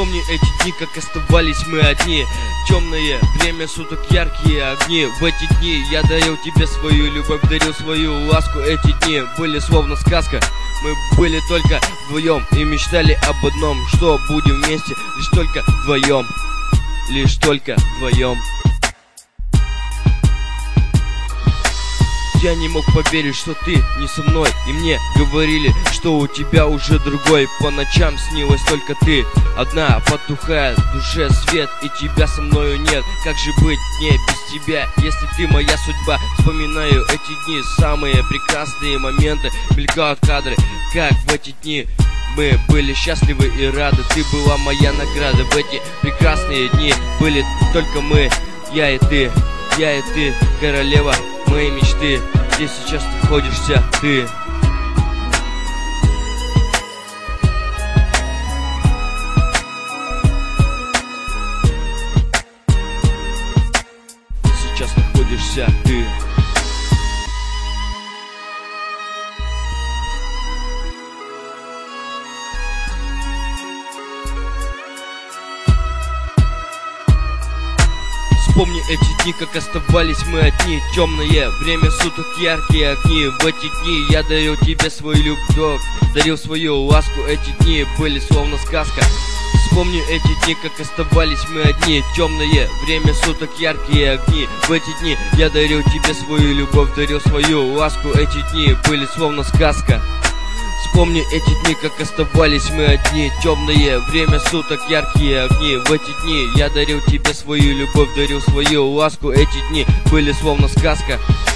Вспомни эти дни, как оставались мы одни. Темное время суток, яркие огни. В эти дни я дарил тебе свою любовь, дарил свою ласку. Эти дни были словно сказка. Мы были только вдвоем и мечтали об одном, что будем вместе лишь только вдвоем. Лишь только вдвоем. Я не мог поверить, что ты не со мной. И мне говорили, что у тебя уже другой. По ночам снилась только ты одна. Потухает в душе свет, и тебя со мною нет. Как же быть мне без тебя, если ты моя судьба? Вспоминаю эти дни, самые прекрасные моменты. Мелькают кадры, как в эти дни мы были счастливы и рады. Ты была моя награда. В эти прекрасные дни были только мы, я и ты, королева моей мечты. Где сейчас находишься ты? Сейчас находишься ты. Вспомни эти дни, как оставались мы одни. Темное время суток, яркие огни. В эти дни я дарил тебе свою любовь, дарил свою ласку. Эти дни были словно сказка. Вспомни эти дни, как оставались мы одни. Темное время суток, яркие огни. В эти дни я дарил тебе свою любовь, дарил свою ласку. Эти дни были словно сказка. Вспомни эти дни, как оставались мы одни. Темное время суток, яркие огни. В эти дни я дарил тебе свою любовь, дарил свою ласку. Эти дни были словно сказка.